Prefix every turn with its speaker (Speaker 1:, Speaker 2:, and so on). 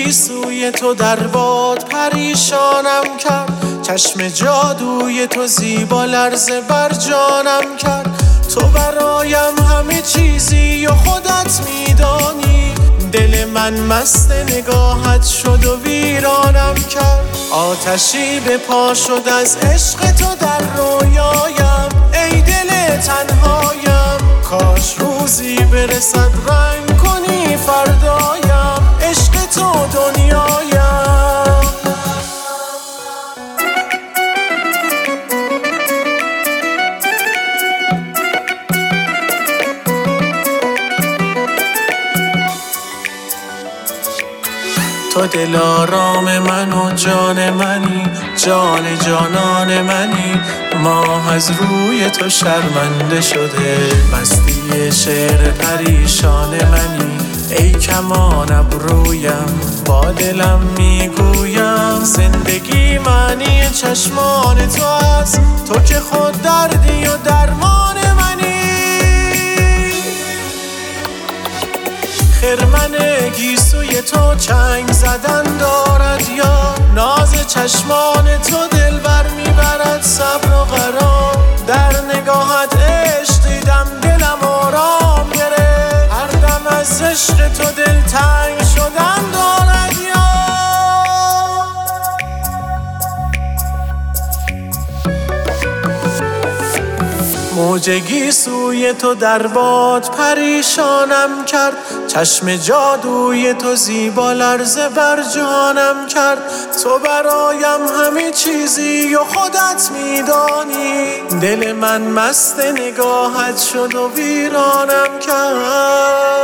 Speaker 1: گیسوی تو در باد پریشانم کرد، چشم جادوی تو زیبا لرزه بر جانم کرد. تو برایم همه چیزی و خودت میدانی، دل من مست نگاهت شد و ویرانم کرد. آتشی به پا شد از عشق تو در رویایم، ای دل تنهایم، کاش روزی برسد رنگ کنی فردایم، عشق تو دنیایم. تو دل آرام من و جان منی، جان جانان منی، ماه از روی تو شرمنده شده، مستی شعر پریشان منی. ای کمان ابرویم با دلم میگویم، زندگی معنی چشمان تو است، تو که خود دردی و درمان منی. خرمن گیسوی تو چنگ زدن دارد یا ناز چشمان تو دل بر میبرد صبر و قرار. در نگاهت عشق دیدم دلم آرام گرفت، هر دم از عشق تو دل تنگ شدن دارد یا موج گیسوی تو در باد پریشانم کرد، چشم جادوی تو زیبا لرزه بر جانم کرد. تو برایم همه چیزی و خودت میدانی، دل من مست نگاهت شد و ویرانم کرد.